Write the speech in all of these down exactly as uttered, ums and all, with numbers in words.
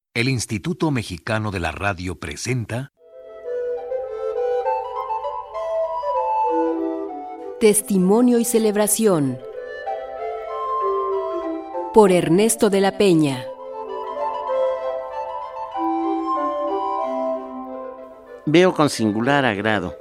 El Instituto Mexicano de la Radio presenta Testimonio y celebración por Ernesto de la Peña. Veo con singular agrado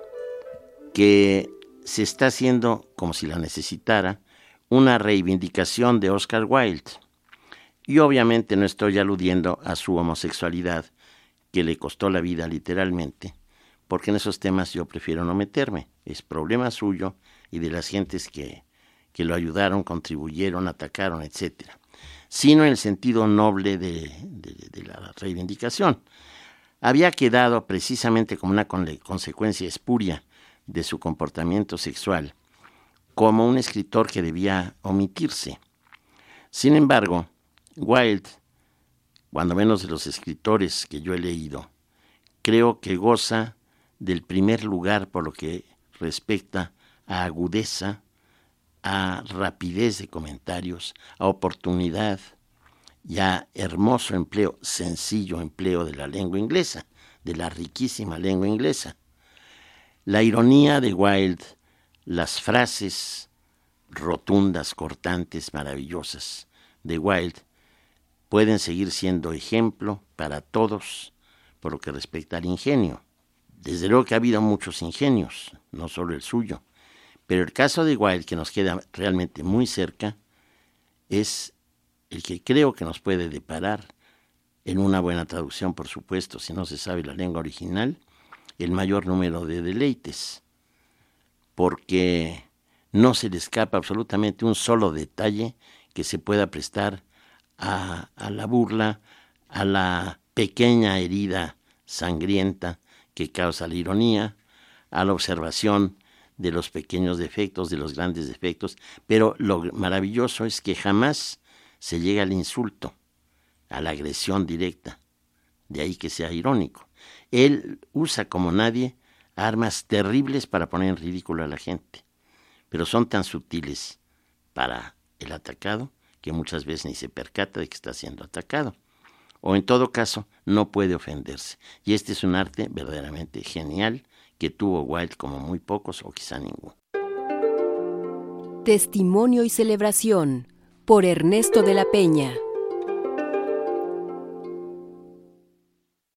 que se está haciendo, como si la necesitara, una reivindicación de Oscar Wilde. Y obviamente no estoy aludiendo a su homosexualidad, que le costó la vida literalmente, porque en esos temas yo prefiero no meterme. Es problema suyo y de las gentes que, que lo ayudaron, contribuyeron, atacaron, etcétera. Sino en el sentido noble de, de, de la reivindicación. Había quedado precisamente como una consecuencia espuria de su comportamiento sexual, como un escritor que debía omitirse. Sin embargo, Wilde, cuando menos de los escritores que yo he leído, creo que goza del primer lugar por lo que respecta a agudeza, a rapidez de comentarios, a oportunidad y a hermoso empleo, sencillo empleo de la lengua inglesa, de la riquísima lengua inglesa. La ironía de Wilde, las frases rotundas, cortantes, maravillosas de Wilde, pueden seguir siendo ejemplo para todos por lo que respecta al ingenio. Desde luego que ha habido muchos ingenios, no solo el suyo, pero el caso de Wilde, que nos queda realmente muy cerca, es el que creo que nos puede deparar, en una buena traducción, por supuesto, si no se sabe la lengua original, el mayor número de deleites, porque no se le escapa absolutamente un solo detalle que se pueda prestar A, a la burla, a la pequeña herida sangrienta que causa la ironía, a la observación de los pequeños defectos, de los grandes defectos, pero lo maravilloso es que jamás se llega al insulto, a la agresión directa, de ahí que sea irónico. Él usa como nadie armas terribles para poner en ridículo a la gente, pero son tan sutiles para el atacado que muchas veces ni se percata de que está siendo atacado. O en todo caso, no puede ofenderse. Y este es un arte verdaderamente genial que tuvo Wilde como muy pocos o quizá ninguno. Testimonio y celebración por Ernesto de la Peña.